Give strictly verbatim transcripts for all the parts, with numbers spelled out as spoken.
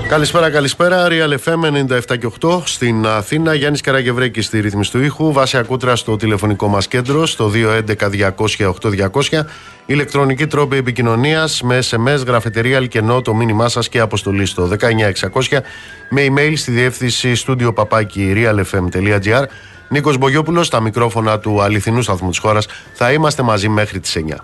Καλησπέρα, καλησπέρα. Real εφ εμ ενενήντα επτά και οκτώ στην Αθήνα. Γιάννης Καραγευρέκης στη ρύθμιση του ήχου. Βάσια Κούτρα στο τηλεφωνικό μας κέντρο στο δύο έντεκα διακόσια οκτώ διακόσια. Ηλεκτρονική τρόπη επικοινωνίας με ες εμ ες, γραφετερία Αλκενό, το μήνυμά σας και αποστολή στο δεκαεννιά εξακόσια. Με email στη διεύθυνση στούντιο παπάκι realfm τελεία gr. Νίκος Μπογιόπουλος στα μικρόφωνα του αληθινού σταθμού της χώρας. Θα είμαστε μαζί μέχρι τις εννιά.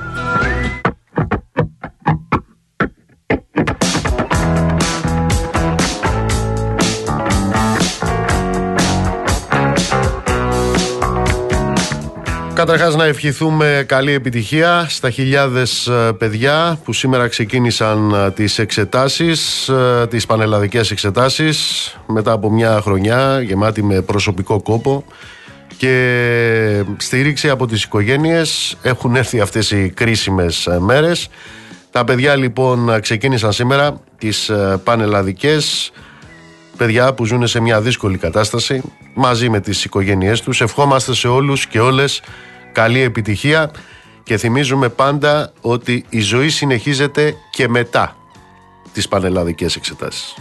Καταρχάς να ευχηθούμε καλή επιτυχία στα χιλιάδες παιδιά που σήμερα ξεκίνησαν τις εξετάσεις, τις πανελλαδικές εξετάσεις, μετά από μια χρονιά γεμάτη με προσωπικό κόπο και στήριξη από τις οικογένειες. Έχουν έρθει αυτές οι κρίσιμες μέρες. Τα παιδιά λοιπόν ξεκίνησαν σήμερα τις πανελλαδικές, παιδιά που ζουν σε μια δύσκολη κατάσταση μαζί με τις οικογένειές τους. Ευχόμαστε σε όλους και όλες καλή επιτυχία και θυμίζουμε πάντα ότι η ζωή συνεχίζεται και μετά τις πανελλαδικές εξετάσεις.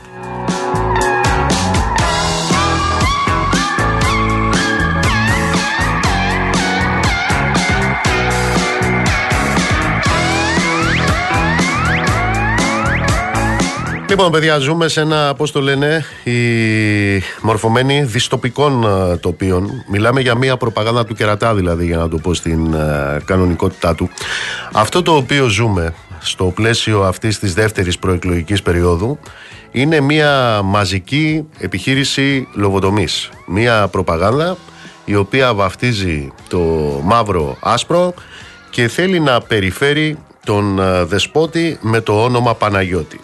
Λοιπόν, παιδιά, ζούμε σε ένα, πώς το λένε, οι μορφωμένοι δυστοπικών uh, τοπίων. Μιλάμε για μια προπαγάνδα του κερατά, δηλαδή, για να το πω στην uh, κανονικότητά του. Αυτό το οποίο ζούμε στο πλαίσιο αυτής της δεύτερης προεκλογικής περίοδου είναι μια μαζική επιχείρηση λογοτομής. Μια προπαγάνδα η οποία βαφτίζει το μαύρο άσπρο και θέλει να περιφέρει τον uh, δεσπότη με το όνομα Παναγιώτη.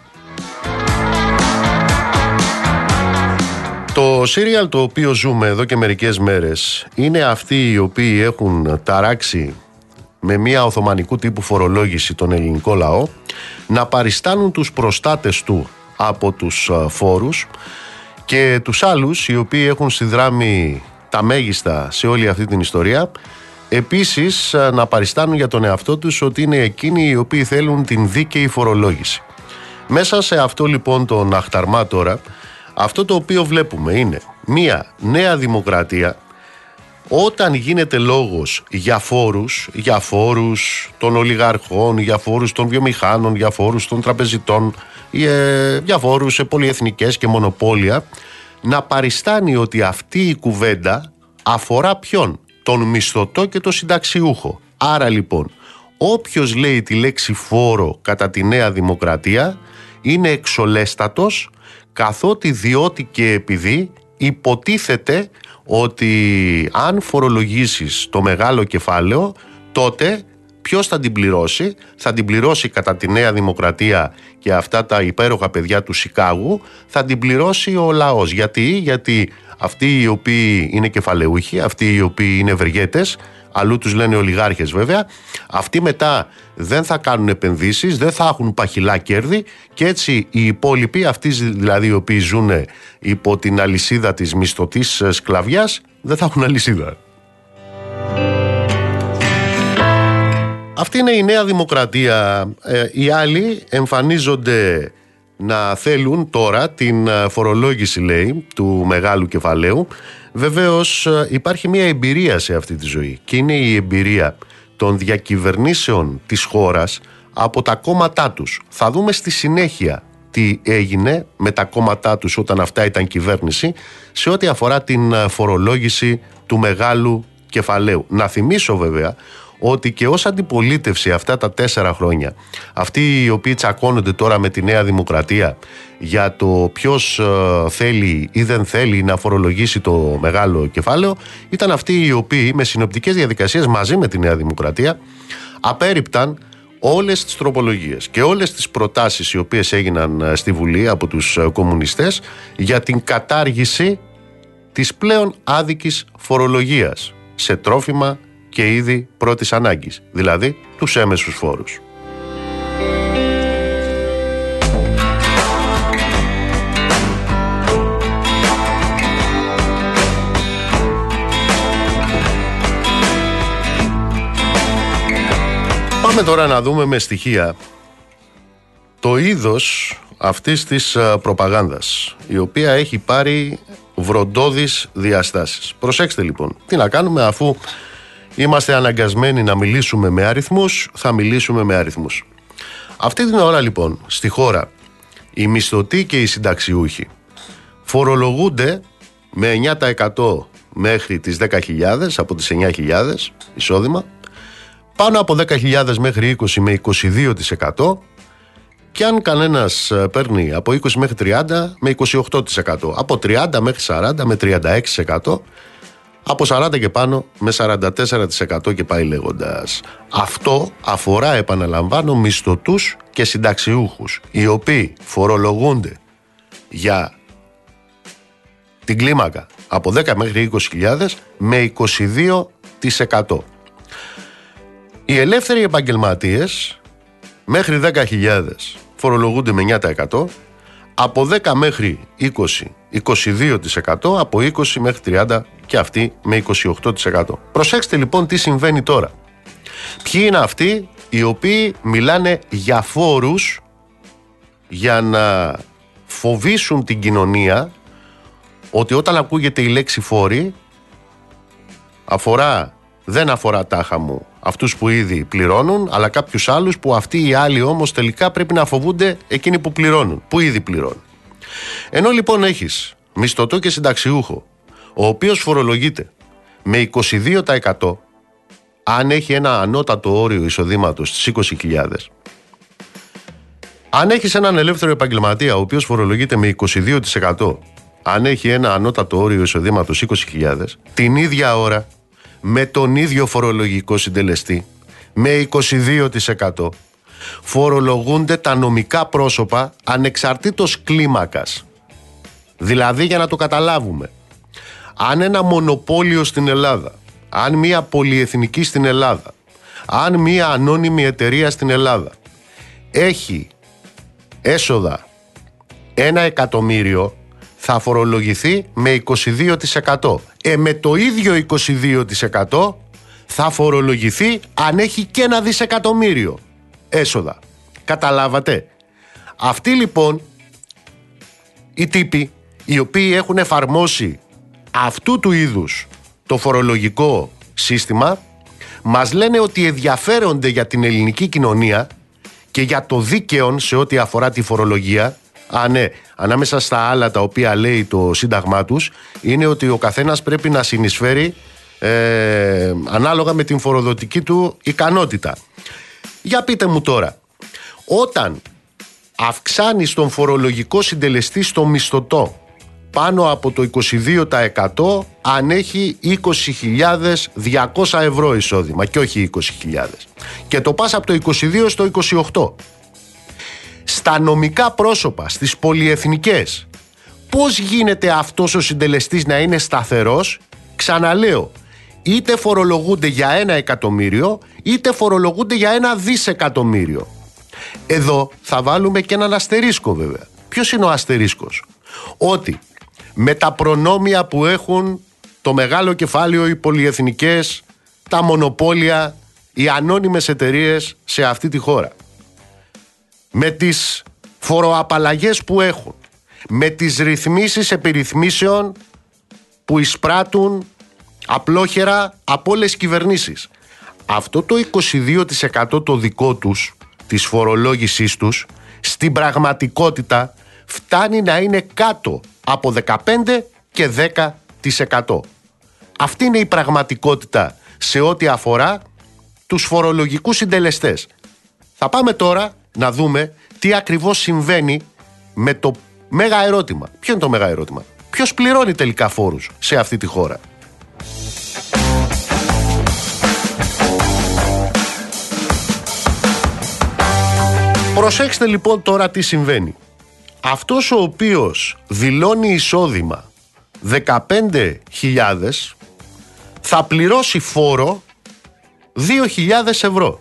Το σύριαλ το οποίο ζούμε εδώ και μερικές μέρες είναι αυτοί οι οποίοι έχουν ταράξει με μια οθωμανικού τύπου φορολόγηση τον ελληνικό λαό να παριστάνουν τους προστάτες του από τους φόρους και τους άλλους οι οποίοι έχουν συνδράμει τα μέγιστα σε όλη αυτή την ιστορία, επίσης να παριστάνουν για τον εαυτό τους ότι είναι εκείνοι οι οποίοι θέλουν την δίκαιη φορολόγηση. Μέσα σε αυτό λοιπόν τον αχταρμά τώρα, αυτό το οποίο βλέπουμε είναι μια νέα δημοκρατία όταν γίνεται λόγος για φόρους, για φόρους των ολιγαρχών, για φόρους των βιομηχάνων, για φόρους των τραπεζιτών, για φόρους σε πολυεθνικές και μονοπόλια, να παριστάνει ότι αυτή η κουβέντα αφορά ποιον? Τον μισθωτό και τον συνταξιούχο. Άρα λοιπόν, όποιος λέει τη λέξη φόρο κατά τη νέα δημοκρατία είναι εξολέστατος, καθότι διότι και επειδή υποτίθεται ότι αν φορολογήσεις το μεγάλο κεφάλαιο, τότε ποιος θα την πληρώσει? Θα την πληρώσει κατά τη νέα δημοκρατία και αυτά τα υπέροχα παιδιά του Σικάγου, θα την πληρώσει ο λαός. Γιατί? Γιατί αυτοί οι οποίοι είναι κεφαλαιούχοι, αυτοί οι οποίοι είναι ευεργέτες, αλλού τους λένε ολιγάρχες βέβαια, αυτοί μετά δεν θα κάνουν επενδύσεις, δεν θα έχουν παχυλά κέρδη και έτσι οι υπόλοιποι, αυτοί δηλαδή οι οποίοι ζουν υπό την αλυσίδα της μισθωτής σκλαβιάς, δεν θα έχουν αλυσίδα. Αυτή είναι η νέα δημοκρατία. Ε, οι άλλοι εμφανίζονται να θέλουν τώρα την φορολόγηση, λέει, του μεγάλου κεφαλαίου. Βεβαίως υπάρχει μια εμπειρία σε αυτή τη ζωή και είναι η εμπειρία των διακυβερνήσεων της χώρας από τα κόμματά τους. Θα δούμε στη συνέχεια τι έγινε με τα κόμματά τους όταν αυτά ήταν κυβέρνηση σε ό,τι αφορά την φορολόγηση του μεγάλου κεφαλαίου. Να θυμίσω βέβαια ότι και ως αντιπολίτευση αυτά τα τέσσερα χρόνια, αυτοί οι οποίοι τσακώνονται τώρα με τη Νέα Δημοκρατία για το ποιος ε, θέλει ή δεν θέλει να φορολογήσει το μεγάλο κεφάλαιο, ήταν αυτοί οι οποίοι με συνοπτικές διαδικασίες μαζί με τη Νέα Δημοκρατία απέρριπταν όλες τις τροπολογίες και όλες τις προτάσεις οι οποίες έγιναν στη Βουλή από τους κομμουνιστές για την κατάργηση της πλέον άδικης φορολογίας σε τρόφιμα και είδη πρώτης ανάγκης, δηλαδή τους έμεσους φόρους. Πάμε τώρα να δούμε με στοιχεία το είδος αυτής της προπαγάνδας, η οποία έχει πάρει βροντώδεις διαστάσεις. Προσέξτε λοιπόν, τι να κάνουμε, αφού είμαστε αναγκασμένοι να μιλήσουμε με αριθμούς, θα μιλήσουμε με αριθμούς. Αυτή την ώρα λοιπόν στη χώρα οι μισθωτοί και οι συνταξιούχοι φορολογούνται με εννιά τοις εκατό μέχρι τις δέκα χιλιάδες, από τις εννιά χιλιάδες εισόδημα, πάνω από δέκα χιλιάδες μέχρι είκοσι με είκοσι δύο τοις εκατό, και αν κανένας παίρνει από είκοσι μέχρι τριάντα με είκοσι οκτώ τοις εκατό, από τριάντα μέχρι σαράντα με τριάντα έξι τοις εκατό, από σαράντα και πάνω με σαράντα τέσσερα τοις εκατό και πάει λέγοντας. Αυτό αφορά, επαναλαμβάνω, μισθωτούς και συνταξιούχους, οι οποίοι φορολογούνται για την κλίμακα από δέκα μέχρι είκοσι χιλιάδες με είκοσι δύο τοις εκατό. Οι ελεύθεροι επαγγελματίες μέχρι δέκα χιλιάδες φορολογούνται με εννιά τοις εκατό, από δέκα μέχρι είκοσι, είκοσι δύο τοις εκατό, από είκοσι μέχρι τριάντα και αυτοί με είκοσι οκτώ τοις εκατό. Προσέξτε λοιπόν τι συμβαίνει τώρα. Ποιοι είναι αυτοί οι οποίοι μιλάνε για φόρους για να φοβήσουν την κοινωνία, ότι όταν ακούγεται η λέξη φόροι αφορά, δεν αφορά τάχα μου αυτούς που ήδη πληρώνουν, αλλά κάποιους άλλους που αυτοί οι άλλοι όμως τελικά πρέπει να φοβούνται εκείνοι που πληρώνουν, που ήδη πληρώνουν. Ενώ λοιπόν έχεις μισθωτό και συνταξιούχο, ο οποίος φορολογείται με είκοσι δύο τοις εκατό, αν έχει ένα ανώτατο όριο εισοδήματος στις είκοσι χιλιάδες, αν έχεις έναν ελεύθερο επαγγελματία ο οποίος φορολογείται με είκοσι δύο τοις εκατό, αν έχει ένα ανώτατο όριο εισοδήματος είκοσι χιλιάδες, την ίδια ώρα με τον ίδιο φορολογικό συντελεστή, με είκοσι δύο τοις εκατό, φορολογούνται τα νομικά πρόσωπα ανεξαρτήτως κλίμακας. Δηλαδή, για να το καταλάβουμε, αν ένα μονοπόλιο στην Ελλάδα, αν μια πολυεθνική στην Ελλάδα, αν μια ανώνυμη εταιρεία στην Ελλάδα έχει έσοδα ένα εκατομμύριο, θα φορολογηθεί με είκοσι δύο τοις εκατό. Ε, με το ίδιο είκοσι δύο τοις εκατό θα φορολογηθεί αν έχει και ένα δισεκατομμύριο έσοδα. Καταλάβατε? Αυτοί λοιπόν οι τύποι οι οποίοι έχουν εφαρμόσει αυτού του είδους το φορολογικό σύστημα μας λένε ότι ενδιαφέρονται για την ελληνική κοινωνία και για το δίκαιο σε ό,τι αφορά τη φορολογία. Α, ναι, ανάμεσα στα άλλα τα οποία λέει το σύνταγμά τους είναι ότι ο καθένας πρέπει να συνεισφέρει ε, ανάλογα με την φοροδοτική του ικανότητα. Για πείτε μου τώρα, όταν αυξάνεις τον φορολογικό συντελεστή στο μισθωτό πάνω από το είκοσι δύο τοις εκατό αν έχει είκοσι χιλιάδες διακόσια ευρώ εισόδημα και όχι είκοσι χιλιάδες, και το πας από το είκοσι δύο στο είκοσι οκτώ, στα νομικά πρόσωπα, στις πολυεθνικές, πώς γίνεται αυτός ο συντελεστής να είναι σταθερός? Ξαναλέω, είτε φορολογούνται για ένα εκατομμύριο είτε φορολογούνται για ένα δισεκατομμύριο. Εδώ θα βάλουμε και έναν αστερίσκο βέβαια. Ποιος είναι ο αστερίσκος? Ότι με τα προνόμια που έχουν το μεγάλο κεφάλαιο, οι πολυεθνικές, τα μονοπόλια, οι ανώνυμες εταιρείες σε αυτή τη χώρα, με τις φοροαπαλλαγές που έχουν, με τις ρυθμίσεις επιρρυθμίσεων που εισπράττουν απλόχερα από όλες τις κυβερνήσεις, αυτό το είκοσι δύο τοις εκατό το δικό τους, της φορολόγησής τους, στην πραγματικότητα φτάνει να είναι κάτω από δεκαπέντε και δέκα τοις εκατό. Αυτή είναι η πραγματικότητα σε ό,τι αφορά τους φορολογικούς συντελεστές. Θα πάμε τώρα να δούμε τι ακριβώς συμβαίνει με το μέγα ερώτημα. Ποιο είναι το μέγα ερώτημα? Ποιος πληρώνει τελικά φόρους σε αυτή τη χώρα? Προσέξτε λοιπόν τώρα τι συμβαίνει. Αυτός ο οποίος δηλώνει εισόδημα δεκαπέντε χιλιάδες θα πληρώσει φόρο δύο χιλιάδες ευρώ.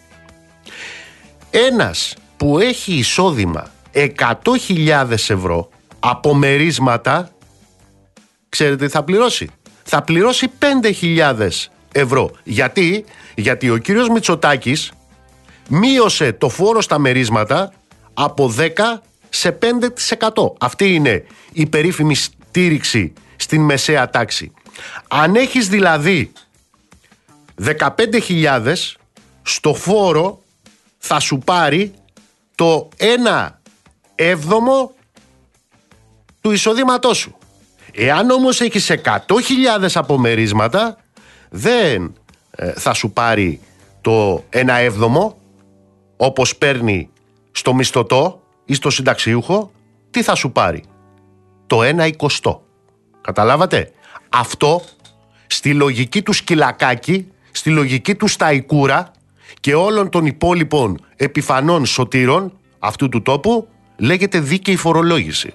Ένας που έχει εισόδημα εκατό χιλιάδες ευρώ από μερίσματα, ξέρετε τι θα πληρώσει? Θα πληρώσει πέντε χιλιάδες ευρώ. Γιατί? Γιατί ο κύριος Μητσοτάκης μείωσε το φόρο στα μερίσματα από δέκα σε πέντε τοις εκατό. Αυτή είναι η περίφημη στήριξη στην μεσαία τάξη. Αν έχεις δηλαδή δεκαπέντε χιλιάδες, στο φόρο θα σου πάρει το ένα έβδομο του εισοδήματός σου. Εάν όμως έχεις εκατό χιλιάδες απομερίσματα, δεν ε, θα σου πάρει το ένα έβδομο όπως παίρνει στο μισθωτό ή στο συνταξιούχο. Τι θα σου πάρει? Το ένα εικοστό. Καταλάβατε? Αυτό στη λογική του σκυλακάκι, στη λογική του σταϊκούρα και όλων των υπόλοιπων επιφανών σωτήρων αυτού του τόπου λέγεται δίκαιη φορολόγηση.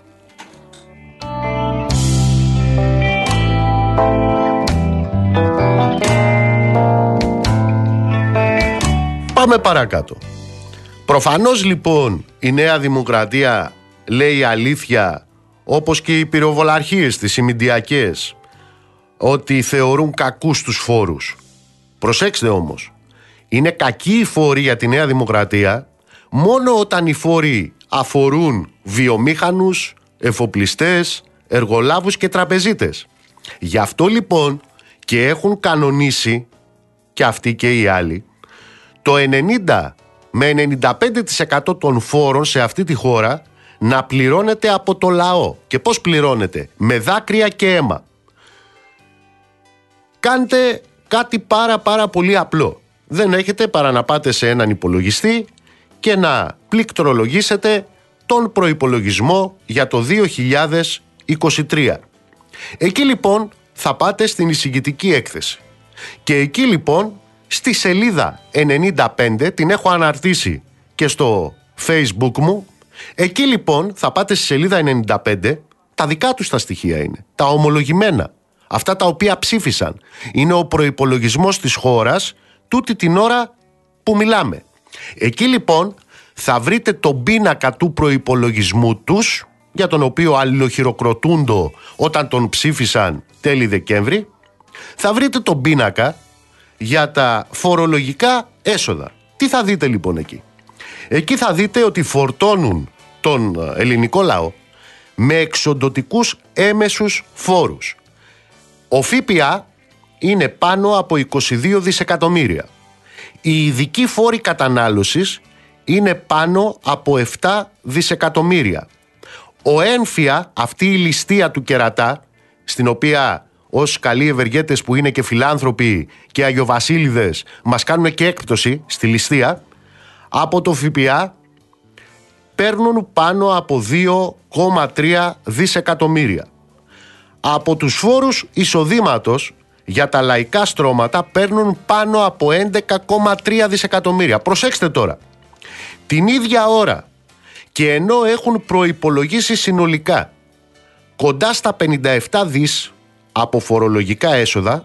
Πάμε παρακάτω. Προφανώς λοιπόν η Νέα Δημοκρατία λέει αλήθεια, όπως και οι πυροβολαρχίες της, οι μηντιακές, ότι θεωρούν κακούς τους φόρους. Προσέξτε όμως, είναι κακοί οι φόροι για τη Νέα Δημοκρατία μόνο όταν οι φόροι αφορούν βιομήχανους, εφοπλιστές, εργολάβους και τραπεζίτες. Γι' αυτό λοιπόν και έχουν κανονίσει, και αυτοί και οι άλλοι, το ενενήντα με ενενήντα πέντε τοις εκατό των φόρων σε αυτή τη χώρα να πληρώνεται από το λαό. Και πώς πληρώνεται? Με δάκρυα και αίμα. Κάντε κάτι πάρα πάρα πολύ απλό. Δεν έχετε παρά να πάτε σε έναν υπολογιστή και να πληκτρολογήσετε τον προϋπολογισμό για το δύο χιλιάδες είκοσι τρία. Εκεί λοιπόν θα πάτε στην εισηγητική έκθεση. Και εκεί λοιπόν στη σελίδα ενενήντα πέντε, την έχω αναρτήσει και στο Facebook μου, εκεί λοιπόν θα πάτε στη σελίδα ενενήντα πέντε, τα δικά τους τα στοιχεία είναι, τα ομολογημένα, αυτά τα οποία ψήφισαν. Είναι ο προϋπολογισμός της χώρας τούτη την ώρα που μιλάμε. Εκεί λοιπόν θα βρείτε τον πίνακα του προϋπολογισμού τους, για τον οποίο αλληλοχειροκροτούντο όταν τον ψήφισαν τέλη Δεκέμβρη. Θα βρείτε τον πίνακα για τα φορολογικά έσοδα. Τι θα δείτε λοιπόν εκεί? Εκεί θα δείτε ότι φορτώνουν τον ελληνικό λαό με εξοντωτικούς έμεσους φόρους. Ο ΦΠΑ είναι πάνω από είκοσι δύο δισεκατομμύρια. Οι ειδικοί φόροι κατανάλωσης είναι πάνω από επτά δισεκατομμύρια. Ο έμφυα, αυτή η ληστεία του κερατά, στην οποία ως καλοί ευεργέτες που είναι και φιλάνθρωποι και αγιοβασίλειδες μας κάνουν και έκπτωση στη ληστεία, από το ΦΠΑ παίρνουν πάνω από δύο κόμμα τρία δισεκατομμύρια. Από τους φόρους εισοδήματος για τα λαϊκά στρώματα παίρνουν πάνω από έντεκα κόμμα τρία δισεκατομμύρια. Προσέξτε τώρα, την ίδια ώρα και ενώ έχουν προϋπολογίσει συνολικά κοντά στα πενήντα επτά δις από φορολογικά έσοδα,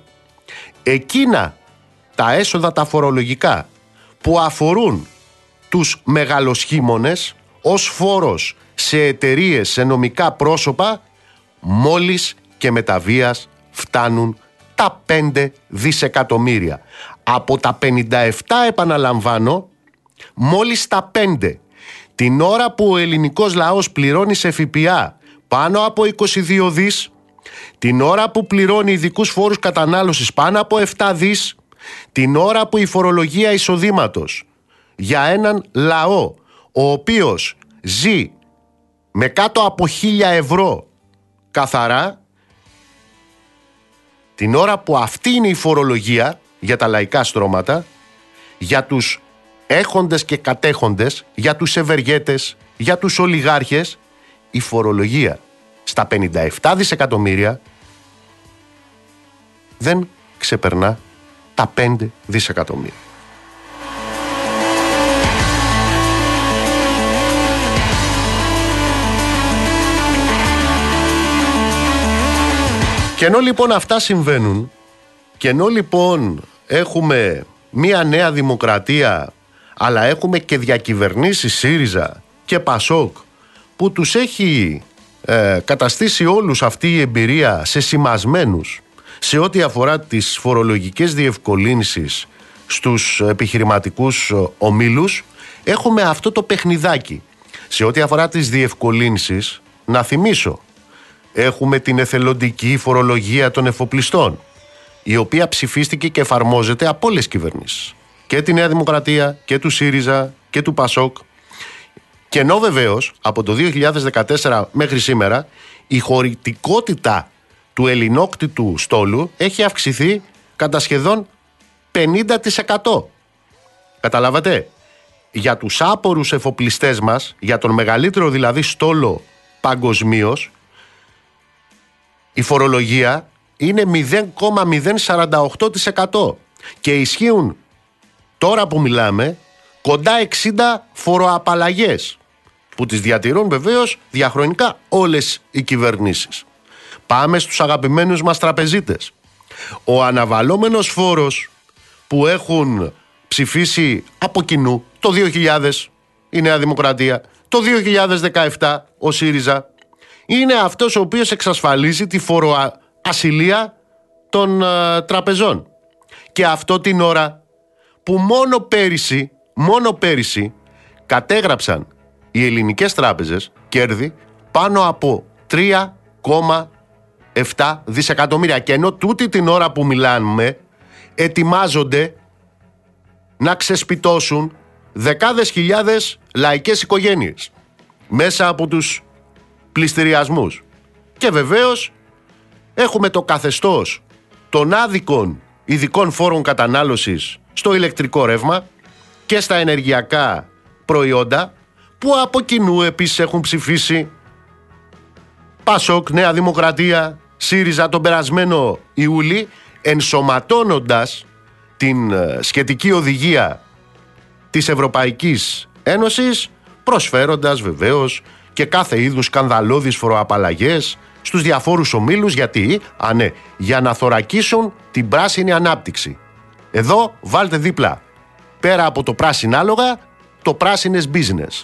εκείνα τα έσοδα τα φορολογικά που αφορούν τους μεγαλοσχήμονες ως φόρος σε εταιρείες, σε νομικά πρόσωπα, μόλις και μεταβίας φτάνουν τα πέντε δισεκατομμύρια. Από τα πενήντα επτά, επαναλαμβάνω, μόλις τα πέντε. Την ώρα που ο ελληνικός λαός πληρώνει σε ΦΠΑ πάνω από είκοσι δύο δις, την ώρα που πληρώνει ειδικούς φόρους κατανάλωσης πάνω από επτά δις, την ώρα που η φορολογία εισοδήματος για έναν λαό ο οποίος ζει με κάτω από χίλια ευρώ καθαρά, την ώρα που αυτή είναι η φορολογία για τα λαϊκά στρώματα, για τους έχοντες και κατέχοντες, για τους ευεργέτες, για τους ολιγάρχες, η φορολογία στα πενήντα επτά δισεκατομμύρια δεν ξεπερνά τα πέντε δισεκατομμύρια. Και ενώ λοιπόν αυτά συμβαίνουν, και ενώ λοιπόν έχουμε μία νέα δημοκρατία, αλλά έχουμε και διακυβερνήσεις ΣΥΡΙΖΑ και ΠΑΣΟΚ που τους έχει ε, καταστήσει όλους αυτή η εμπειρία σε σημασμένους σε ό,τι αφορά τις φορολογικές διευκολύνσεις στους επιχειρηματικούς ομίλους, έχουμε αυτό το παιχνιδάκι. Σε ό,τι αφορά τις διευκολύνσεις, να θυμίσω, έχουμε την εθελοντική φορολογία των εφοπλιστών, η οποία ψηφίστηκε και εφαρμόζεται από όλες τις κυβερνήσεις. Και τη Νέα Δημοκρατία και του ΣΥΡΙΖΑ και του ΠΑΣΟΚ. Και ενώ βεβαίως από το δύο χιλιάδες δεκατέσσερα μέχρι σήμερα η χωρητικότητα του ελληνόκτητου στόλου έχει αυξηθεί κατά σχεδόν πενήντα τοις εκατό. Καταλάβατε? Για τους άπορους εφοπλιστές μας, για τον μεγαλύτερο δηλαδή στόλο παγκοσμίως, η φορολογία είναι μηδέν κόμμα μηδέν σαράντα οκτώ τοις εκατό και ισχύουν τώρα που μιλάμε κοντά εξήντα φοροαπαλλαγές που τις διατηρούν βεβαίως διαχρονικά όλες οι κυβερνήσεις. Πάμε στους αγαπημένους μας τραπεζίτες. Ο αναβαλόμενος φόρος που έχουν ψηφίσει από κοινού το δύο χιλιάδες η Νέα Δημοκρατία, το δύο χιλιάδες δεκαεπτά ο ΣΥΡΙΖΑ, είναι αυτός ο οποίος εξασφαλίζει τη φοροασυλία των uh, τραπεζών. Και αυτό την ώρα που μόνο πέρυσι, μόνο πέρυσι κατέγραψαν οι ελληνικές τράπεζες κέρδη πάνω από τρία κόμμα επτά δισεκατομμύρια. Και ενώ τούτη την ώρα που μιλάμε ετοιμάζονται να ξεσπιτώσουν δεκάδες χιλιάδες λαϊκές οικογένειες μέσα από τους πληστηριασμούς. Και βεβαίως έχουμε το καθεστώς των άδικων ειδικών φόρων κατανάλωσης στο ηλεκτρικό ρεύμα και στα ενεργειακά προϊόντα, που από κοινού επίσης έχουν ψηφίσει ΠΑΣΟΚ, Νέα Δημοκρατία, ΣΥΡΙΖΑ τον περασμένο Ιούλη, ενσωματώνοντας την σχετική οδηγία της Ευρωπαϊκής Ένωσης, προσφέροντας βεβαίως και κάθε είδους σκανδαλώδεις φοροαπαλλαγές στους διαφόρους ομίλους. Γιατί? Α, ναι, για να θωρακίσουν την πράσινη ανάπτυξη. Εδώ βάλτε δίπλα, πέρα από το πράσινο άλογα, το πράσινες business.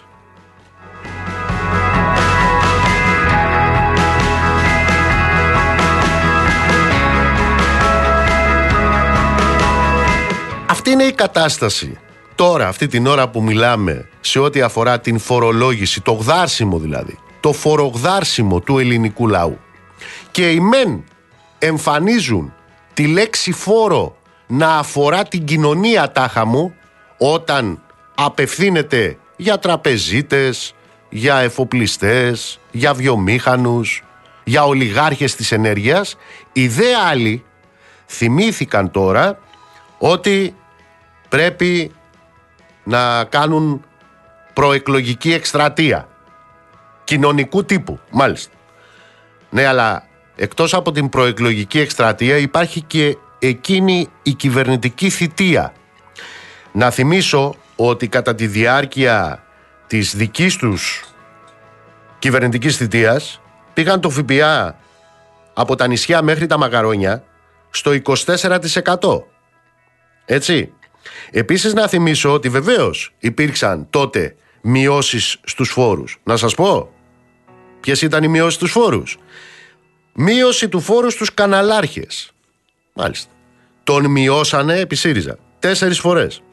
Αυτή είναι η κατάσταση τώρα, αυτή την ώρα που μιλάμε, σε ό,τι αφορά την φορολόγηση, το γδάρσιμο δηλαδή, το φορογδάρσιμο του ελληνικού λαού. Και οι μεν εμφανίζουν τη λέξη φόρο να αφορά την κοινωνία τάχα μου, όταν απευθύνεται για τραπεζίτες, για εφοπλιστές, για βιομήχανους, για ολιγάρχες της ενέργειας. Οι δε άλλοι θυμήθηκαν τώρα ότι πρέπει να κάνουν προεκλογική εκστρατεία κοινωνικού τύπου, μάλιστα. Ναι, αλλά εκτός από την προεκλογική εκστρατεία υπάρχει και εκείνη η κυβερνητική θητεία. Να θυμίσω ότι κατά τη διάρκεια της δικής τους κυβερνητικής θητείας πήγαν το ΦΠΑ από τα νησιά μέχρι τα μακαρόνια στο είκοσι τέσσερα τοις εκατό. Έτσι. Επίσης να θυμίσω ότι βεβαίως υπήρξαν τότε μειώσεις στους φόρους. Να σας πω ποιες ήταν οι μειώσεις στους φόρους. Μείωση του φόρου στους καναλάρχες. Μάλιστα. Τον μειώσανε επί ΣΥΡΙΖΑ τέσσερις φορές.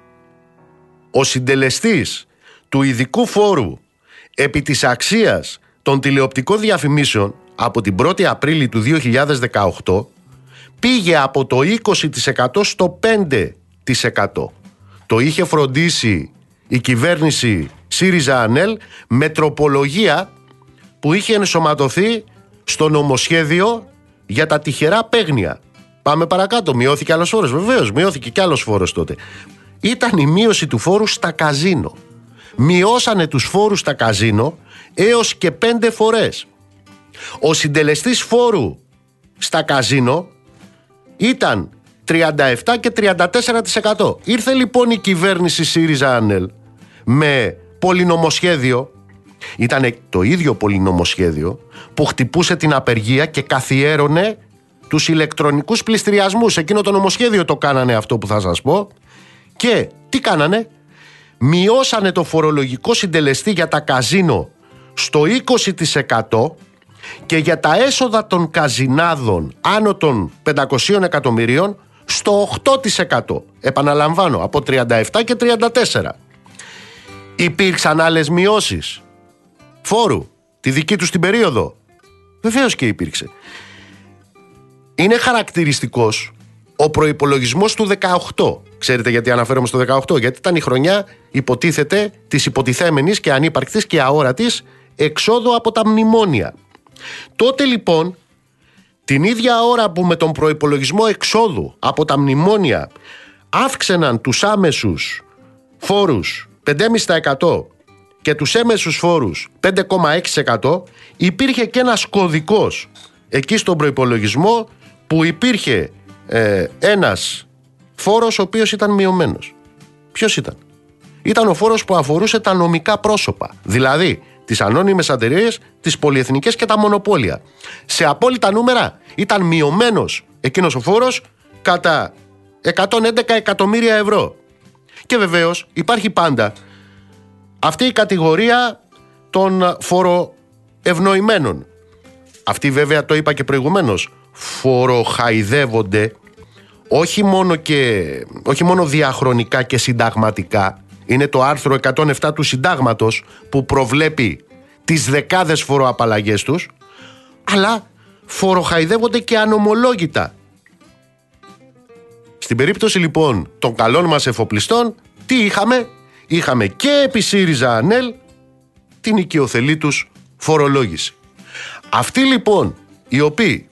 Ο συντελεστής του ειδικού φόρου επί της αξίας των τηλεοπτικών διαφημίσεων από την πρώτη Απρίλη του δύο χιλιάδες δεκαοκτώ πήγε από το είκοσι τοις εκατό στο πέντε τοις εκατό. Το είχε φροντίσει η κυβέρνηση ΣΥΡΙΖΑ-ΑΝΕΛ με τροπολογία που είχε ενσωματωθεί στο νομοσχέδιο για τα τυχερά παίγνια. Πάμε παρακάτω. Μειώθηκε άλλος φόρος. Βεβαίως, μειώθηκε κι άλλος φόρος τότε. Ήταν η μείωση του φόρου στα καζίνο. Μειώσανε τους φόρους στα καζίνο έως και πέντε φορές. Ο συντελεστής φόρου στα καζίνο ήταν τριάντα επτά και τριάντα τέσσερα τοις εκατό. Ήρθε λοιπόν η κυβέρνηση ΣΥΡΙΖΑ-ΑΝΕΛ με πολυνομοσχέδιο. Ήταν το ίδιο πολυνομοσχέδιο που χτυπούσε την απεργία και καθιέρωνε τους ηλεκτρονικούς πληστηριασμούς. Εκείνο το νομοσχέδιο το κάνανε αυτό που θα σας πω. Και τι κάνανε? Μειώσανε το φορολογικό συντελεστή για τα καζίνο στο είκοσι τοις εκατό και για τα έσοδα των καζινάδων άνω των πεντακοσίων εκατομμυρίων στο οκτώ τοις εκατό. Επαναλαμβάνω, από τριάντα επτά και τριάντα τέσσερα. Υπήρξαν άλλες μειώσεις φόρου τη δική τους την περίοδο? Βεβαίως και υπήρξε. Είναι χαρακτηριστικός ο προϋπολογισμός του δεκαοκτώ. Ξέρετε γιατί αναφέρομαι στο δεκαοκτώ? Γιατί ήταν η χρονιά, υποτίθεται, της υποτιθέμενης και ανύπαρκτης και αόρατης εξόδου από τα μνημόνια. Τότε λοιπόν, την ίδια ώρα που με τον προϋπολογισμό εξόδου από τα μνημόνια αύξαναν τους άμεσους φόρους πέντε κόμμα πέντε τοις εκατό και τους έμεσους φόρους πέντε κόμμα έξι τοις εκατό, υπήρχε και ένας κωδικός εκεί στον προϋπολογισμό που υπήρχε ε, ένας φόρος ο οποίος ήταν μειωμένος. Ποιος ήταν? Ήταν ο φόρος που αφορούσε τα νομικά πρόσωπα, δηλαδή τις ανώνυμες εταιρείες, τις πολυεθνικές και τα μονοπόλια. Σε απόλυτα νούμερα ήταν μειωμένος εκείνος ο φόρος κατά εκατόν έντεκα εκατομμύρια ευρώ. Και βεβαίως υπάρχει πάντα αυτή η κατηγορία των φοροευνοημένων. Αυτοί βέβαια, το είπα και προηγουμένως, φοροχαϊδεύονται όχι μόνο, και, όχι μόνο διαχρονικά και συνταγματικά. Είναι το άρθρο εκατόν επτά του συντάγματος που προβλέπει τις δεκάδες φοροαπαλλαγές τους, αλλά φοροχαϊδεύονται και ανομολόγητα. Στην περίπτωση λοιπόν των καλών μας εφοπλιστών, τι είχαμε? Είχαμε και επί ΣΥΡΙΖΑ ΑΝΕΛ την οικειοθελή τους φορολόγηση. Αυτοί λοιπόν οι οποίοι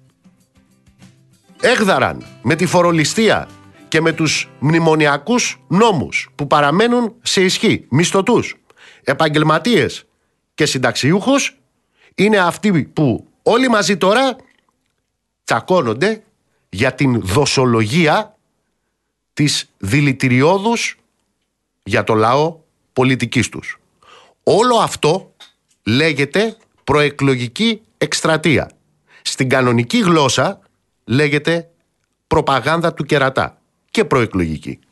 έγδαραν με τη φορολιστία και με τους μνημονιακούς νόμους που παραμένουν σε ισχύ, μισθωτούς, επαγγελματίες και συνταξιούχους, είναι αυτοί που όλοι μαζί τώρα τσακώνονται για την δοσολογία της δηλητηριώδους για το λαό πολιτικής τους. Όλο αυτό λέγεται προεκλογική εκστρατεία. Στην κανονική γλώσσα λέγεται προπαγάνδα του κερατά και προεκλογική.